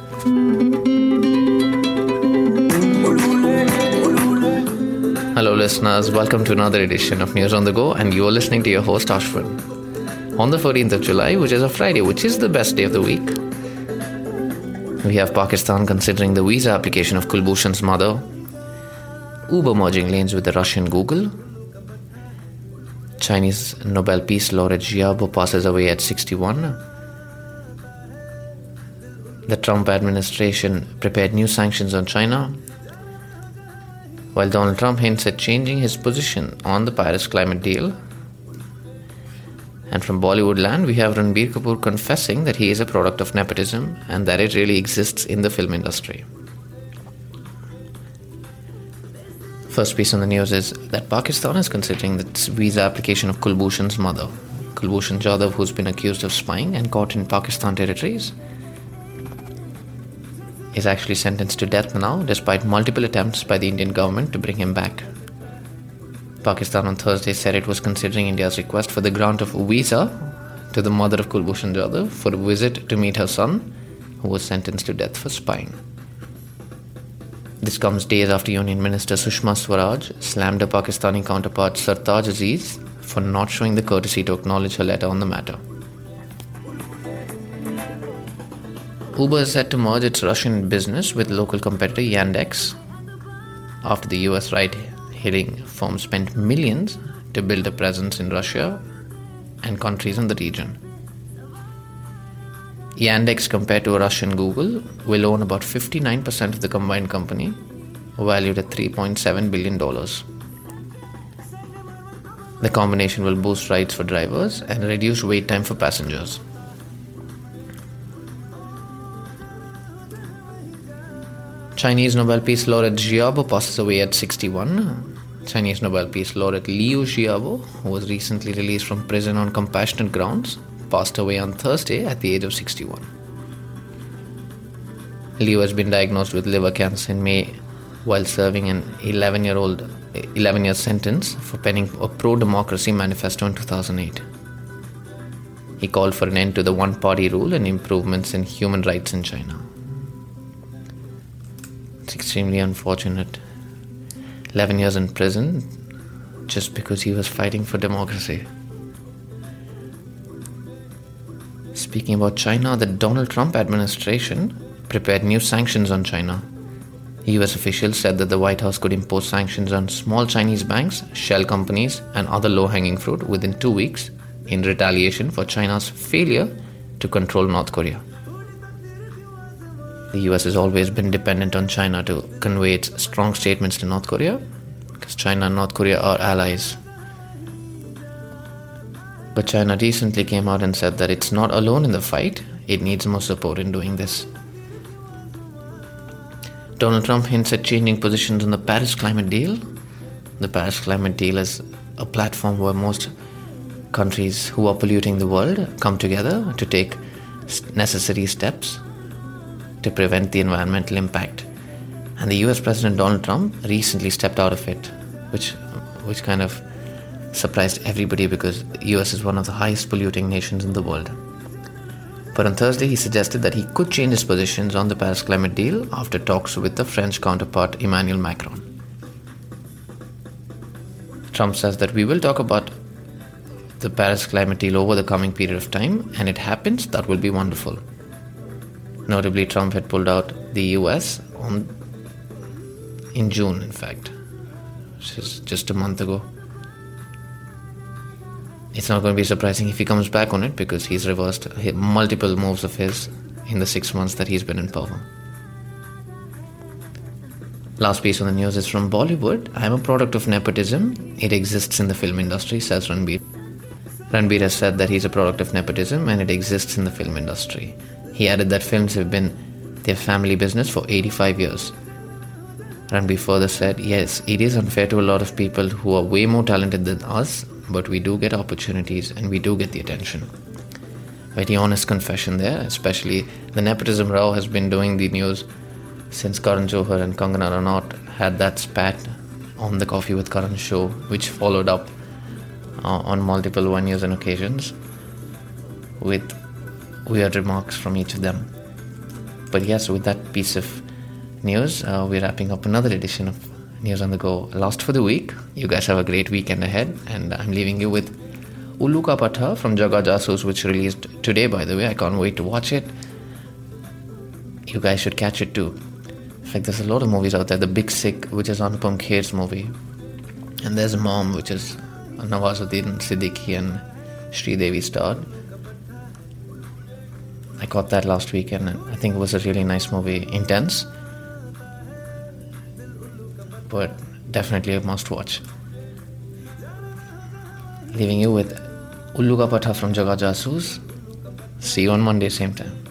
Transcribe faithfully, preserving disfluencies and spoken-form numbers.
Hello listeners, welcome to another edition of News on the Go, and you're listening to your host Ashwin. On the fourteenth of July, which is a Friday, which is the best day of the week, we have Pakistan considering the visa application of Kulbhushan's mother, Uber merging lanes with the Russian Google, Chinese Nobel Peace Laureate Xiaobo passes away at sixty-one, the Trump administration prepared new sanctions on China, while Donald Trump hints at changing his position on the Paris climate deal. And from Bollywood land, we have Ranbir Kapoor confessing that he is a product of nepotism and that it really exists in the film industry. First piece on the news is that Pakistan is considering the visa application of Kulbhushan's mother. Kulbhushan Jadhav, who's been accused of spying and caught in Pakistan territories, is actually sentenced to death now, despite multiple attempts by the Indian government to bring him back. Pakistan on Thursday said it was considering India's request for the grant of visa to the mother of Kulbhushan Jadhav for a visit to meet her son, who was sentenced to death for spying. This comes days after Union Minister Sushma Swaraj slammed her Pakistani counterpart Sartaj Aziz for not showing the courtesy to acknowledge her letter on the matter. Uber is set to merge its Russian business with local competitor Yandex after the U S ride-hailing firm spent millions to build a presence in Russia and countries in the region. Yandex, compared to a Russian Google, will own about fifty-nine percent of the combined company, valued at three point seven billion dollars. The combination will boost rides for drivers and reduce wait time for passengers. Chinese Nobel Peace Laureate Xiaobo passes away at sixty-one. Chinese Nobel Peace Laureate Liu Xiaobo, who was recently released from prison on compassionate grounds, passed away on Thursday at the age of sixty-one. Liu has been diagnosed with liver cancer in May while serving an eleven-year-old eleven-year sentence for penning a pro-democracy manifesto in two thousand eight. He called for an end to the one-party rule and improvements in human rights in China. It's extremely unfortunate. eleven years in prison just because he was fighting for democracy. Speaking about China, the Donald Trump administration prepared new sanctions on China. U S officials said that the White House could impose sanctions on small Chinese banks, shell companies, and other low-hanging fruit within two weeks in retaliation for China's failure to control North Korea. The U S has always been dependent on China to convey its strong statements to North Korea, because China and North Korea are allies. But China recently came out and said that it's not alone in the fight, it needs more support in doing this. Donald Trump hints at changing positions on the Paris climate deal. The Paris climate deal is a platform where most countries who are polluting the world come together to take necessary steps to prevent the environmental impact. And the U S President Donald Trump recently stepped out of it, which which kind of surprised everybody because the U S is one of the highest polluting nations in the world. But on Thursday, he suggested that he could change his positions on the Paris climate deal after talks with the French counterpart Emmanuel Macron. Trump says that we will talk about the Paris climate deal over the coming period of time, and it happens, that will be wonderful. Notably, Trump had pulled out the U S on, in June, in fact, which is just a month ago. It's not going to be surprising if he comes back on it because he's reversed multiple moves of his in the six months that he's been in power. Last piece on the news is from Bollywood. I'm a product of nepotism. It exists in the film industry, says Ranbir. Ranbir has said that he's a product of nepotism and it exists in the film industry. He added that films have been their family business for eighty-five years. Ranbir further said, yes, it is unfair to a lot of people who are way more talented than us, but we do get opportunities and we do get the attention. Very honest confession there, especially the nepotism row has been doing the news since Karan Johar and Kangana Ranaut had that spat on the Coffee with Karan show, which followed up uh, on multiple venues and occasions with weird remarks from each of them. But yes, with that piece of news, uh, we're wrapping up another edition of News on the Go, last for the week. You guys have a great weekend ahead, and I'm leaving you with Ullu Ka Patha from Jaga Jasoos, which released today, by the way. I can't wait to watch it. You guys should catch it too. In fact, there's a lot of movies out there. The Big Sick, which is Anupam Kher's movie. And there's Mom, which is Nawazuddin Siddiqui and Sridevi starred. I caught that last weekend, and I think it was a really nice movie. Intense, but definitely a must watch. Leaving you with Ullu Ka Patha from Jaga Jasoos. See you on Monday, same time.